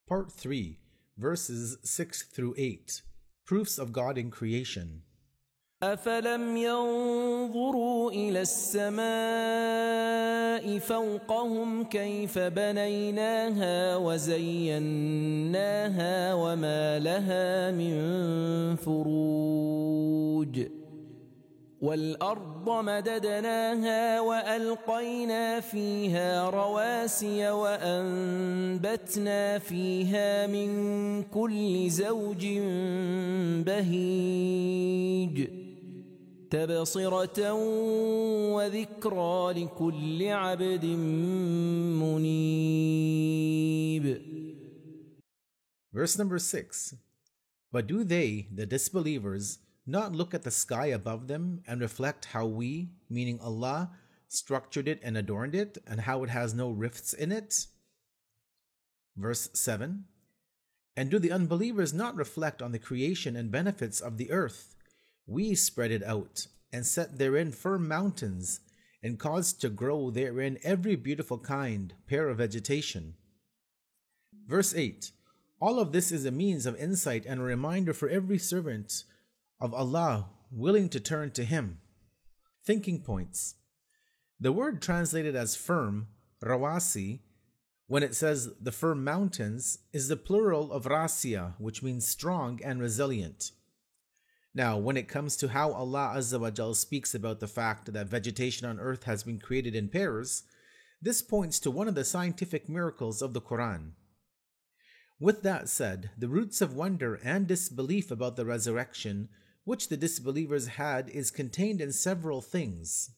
Part 3, verses 6 through 8. Proofs of God in Creation. أفلم ينظروا إلى السماء فوقهم كيف بنيناها وزيناها وما لها من فروج والأرض مددناها وألقينا فيها رواسي وأنبتنا فيها من كل زوج بهيج تبصرة وذكرى لكل عبد منيب. Verse number 6. But do they, the disbelievers, not look at the sky above them and reflect how we, meaning Allah, structured it and adorned it, and how it has no rifts in it? Verse 7. And do the unbelievers not reflect on the creation and benefits of the earth? We spread it out, and set therein firm mountains, and caused to grow therein every beautiful kind, pair of vegetation. Verse 8. All of this is a means of insight and a reminder for every servant of Allah willing to turn to Him. Thinking points. The word translated as firm, rawasi, when it says the firm mountains, is the plural of rasia, which means strong and resilient. Now, when it comes to how Allah Azza wa Jal speaks about the fact that vegetation on earth has been created in pairs, this points to one of the scientific miracles of the Quran. With that said, the roots of wonder and disbelief about the resurrection which the disbelievers had is contained in several things.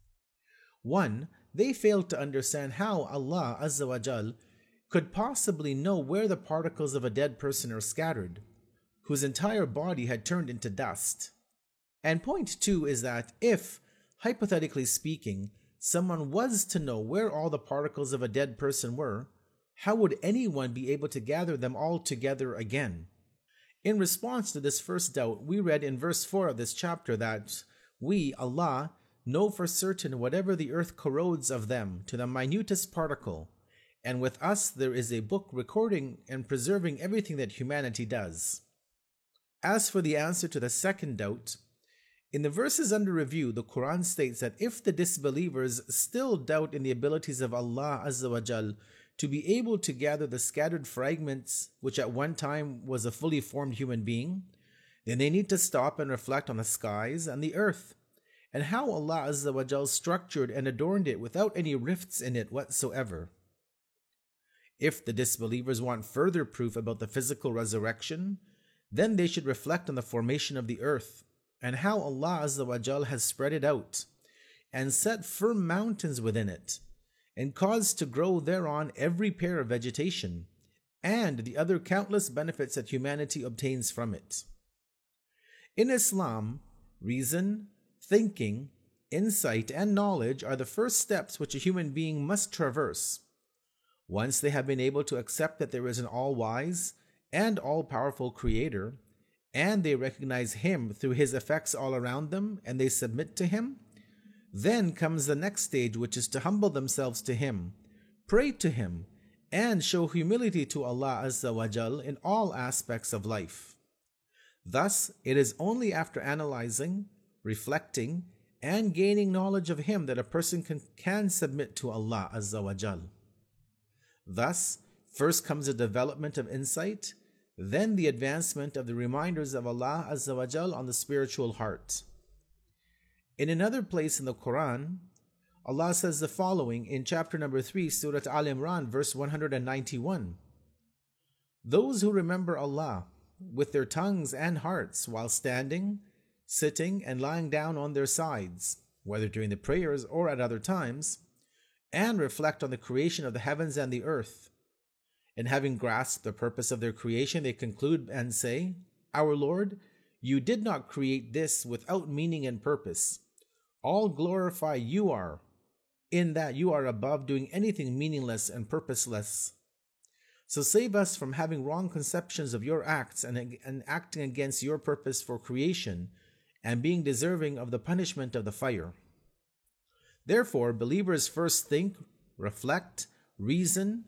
1. They failed to understand how Allah Azza wa Jal could possibly know where the particles of a dead person are scattered, whose entire body had turned into dust. And point 2 is that if, hypothetically speaking, someone was to know where all the particles of a dead person were, how would anyone be able to gather them all together again? In response to this first doubt, we read in verse 4 of this chapter that we, Allah, know for certain whatever the earth corrodes of them to the minutest particle, and with us there is a book recording and preserving everything that humanity does. As for the answer to the second doubt, in the verses under review, the Quran states that if the disbelievers still doubt in the abilities of Allah Azza wa Jal to be able to gather the scattered fragments which at one time was a fully formed human being, then they need to stop and reflect on the skies and the earth, and how Allah Azza wa Jal structured and adorned it without any rifts in it whatsoever. If the disbelievers want further proof about the physical resurrection, then they should reflect on the formation of the earth and how Allah Azza wa Jal has spread it out and set firm mountains within it and caused to grow thereon every pair of vegetation and the other countless benefits that humanity obtains from it. In Islam, reason, thinking, insight, and knowledge are the first steps which a human being must traverse. Once they have been able to accept that there is an all-wise and all-powerful Creator, and they recognize Him through His effects all around them, and they submit to Him, then comes the next stage, which is to humble themselves to Him, pray to Him, and show humility to Allah Azza wa Jal in all aspects of life. Thus, it is only after analyzing, reflecting, and gaining knowledge of Him that a person can submit to Allah Azza wa Jal. Thus, first comes the development of insight, then the advancement of the reminders of Allah Azza wa Jal on the spiritual heart. In another place in the Quran, Allah says the following in chapter number 3, Surah Al Imran, verse 191. Those who remember Allah with their tongues and hearts while standing, sitting, and lying down on their sides, whether during the prayers or at other times, and reflect on the creation of the heavens and the earth, and having grasped the purpose of their creation, they conclude and say, Our Lord, you did not create this without meaning and purpose. All glorify you are, in that you are above doing anything meaningless and purposeless. So save us from having wrong conceptions of your acts and acting against your purpose for creation, and being deserving of the punishment of the fire. Therefore, believers first think, reflect, reason,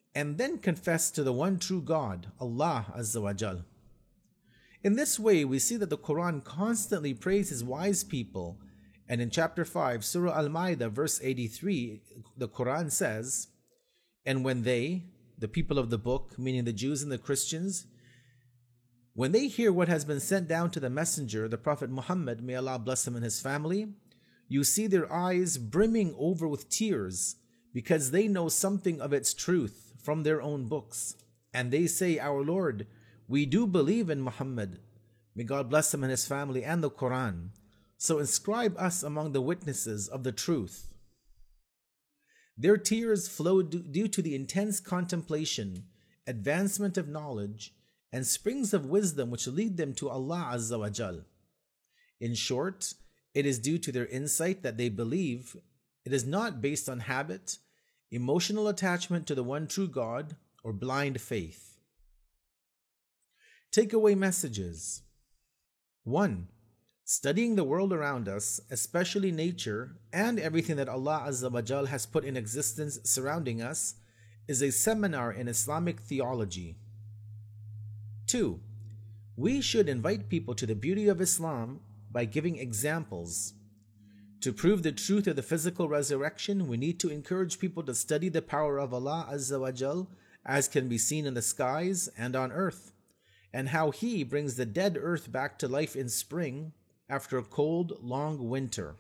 and then confess to the one true God, Allah Azza wa Jal. In this way, we see that the Quran constantly praises wise people, and in chapter 5, Surah Al-Ma'idah, verse 83, the Quran says, "And when they, the people of the book, meaning the Jews and the Christians, when they hear what has been sent down to the messenger, the Prophet Muhammad, may Allah bless him and his family, you see their eyes brimming over with tears, because they know something of its truth from their own books. And they say, Our Lord, we do believe in Muhammad, may God bless him and his family, and the Quran. So inscribe us among the witnesses of the truth." Their tears flow due to the intense contemplation, advancement of knowledge, and springs of wisdom which lead them to Allah Azza wa Jal. In short, it is due to their insight that they believe. It is not based on habit, emotional attachment to the one true God, or blind faith. Takeaway messages. 1. Studying the world around us, especially nature and everything that Allah Azza wa Jal has put in existence surrounding us, is a seminar in Islamic theology. 2. We should invite people to the beauty of Islam by giving examples. To prove the truth of the physical resurrection, we need to encourage people to study the power of Allah Azza wa Jal, as can be seen in the skies and on earth, and how He brings the dead earth back to life in spring after a cold, long winter.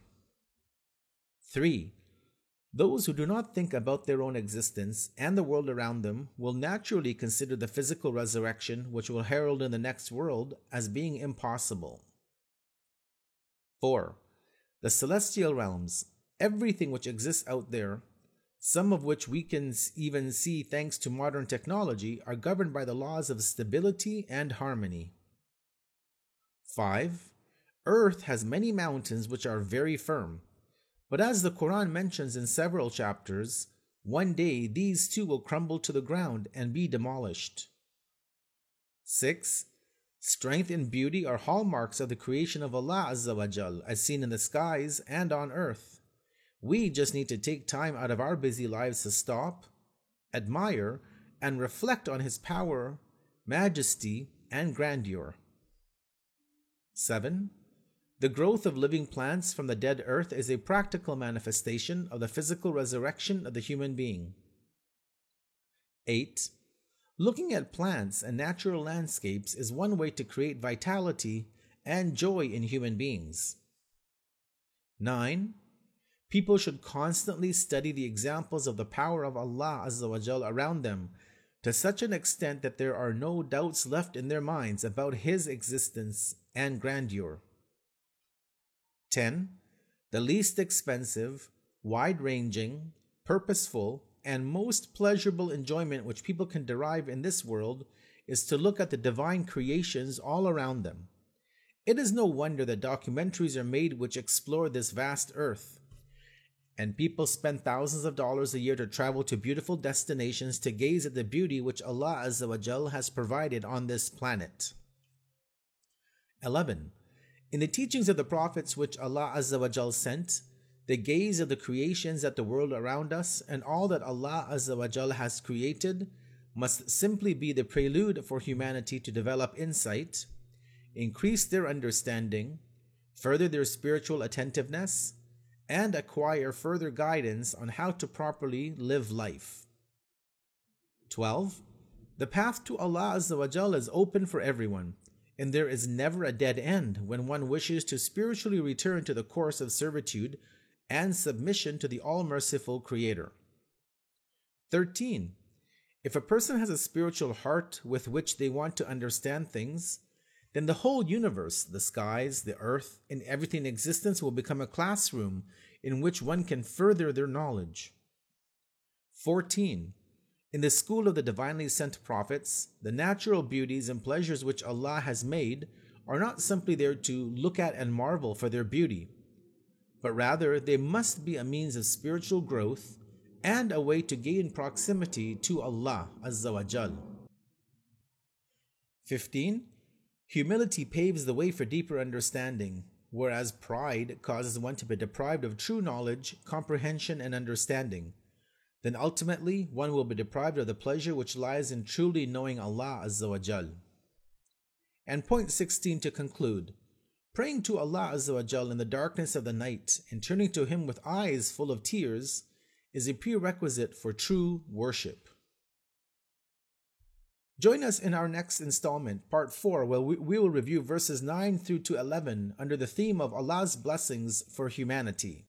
3. Those who do not think about their own existence and the world around them will naturally consider the physical resurrection, which will herald in the next world, as being impossible. 4. The celestial realms, everything which exists out there, some of which we can even see thanks to modern technology, are governed by the laws of stability and harmony. 5. Earth has many mountains which are very firm, but as the Quran mentions in several chapters, one day these too will crumble to the ground and be demolished. 6. Strength and beauty are hallmarks of the creation of Allah Azza wa Jal, as seen in the skies and on earth. We just need to take time out of our busy lives to stop, admire, and reflect on His power, majesty, and grandeur. 7. The growth of living plants from the dead earth is a practical manifestation of the physical resurrection of the human being. 8. Looking at plants and natural landscapes is one way to create vitality and joy in human beings. 9. People should constantly study the examples of the power of Allah Azza wa Jal around them, to such an extent that there are no doubts left in their minds about His existence and grandeur. 10. The least expensive, wide-ranging, purposeful, and most pleasurable enjoyment which people can derive in this world is to look at the divine creations all around them. It is no wonder that documentaries are made which explore this vast earth, and people spend thousands of dollars a year to travel to beautiful destinations to gaze at the beauty which Allah Azza wa Jal has provided on this planet. 11. In the teachings of the prophets which Allah Azza wa Jal sent, the gaze of the creations at the world around us and all that Allah Azza wa Jal has created must simply be the prelude for humanity to develop insight, increase their understanding, further their spiritual attentiveness, and acquire further guidance on how to properly live life. 12. The path to Allah Azza wa Jal is open for everyone, and there is never a dead end when one wishes to spiritually return to the course of servitude and submission to the all-merciful Creator. 13. If a person has a spiritual heart with which they want to understand things, then the whole universe, the skies, the earth, and everything in existence will become a classroom in which one can further their knowledge. 14. In the school of the divinely sent prophets, the natural beauties and pleasures which Allah has made are not simply there to look at and marvel for their beauty, but rather they must be a means of spiritual growth and a way to gain proximity to Allah Azza wa Jal. 15. Humility paves the way for deeper understanding, whereas pride causes one to be deprived of true knowledge, comprehension, and understanding. then ultimately one will be deprived of the pleasure which lies in truly knowing Allah Azza wa Jal. And point 16 to conclude, praying to Allah Azza wa Jal in the darkness of the night and turning to Him with eyes full of tears is a prerequisite for true worship. Join us in our next installment, part 4, where we will review verses 9 through to 11 under the theme of Allah's blessings for humanity.